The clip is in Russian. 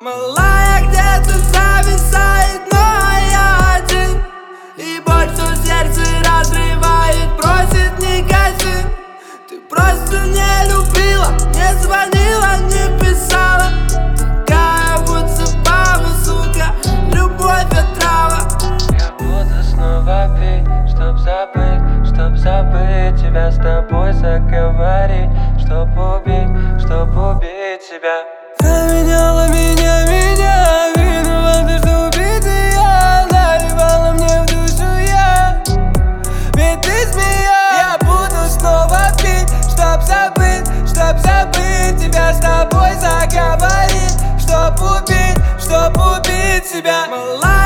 Малая где-то зависает, но я один. И боль, что сердце разрывает, просит не гаси. Ты просто не любила, не звонила, не писала. Такая вот забава, сука, любовь отрава. Я буду снова пить, чтоб забыть тебя, с тобой заговорить, чтоб убить тебя. Заменяла меня, виновата, что убитый я. Наливала мне в душу я, ведь ты змея. Я буду снова пить, чтоб забыть тебя, с тобой заговорить, чтоб убить себя.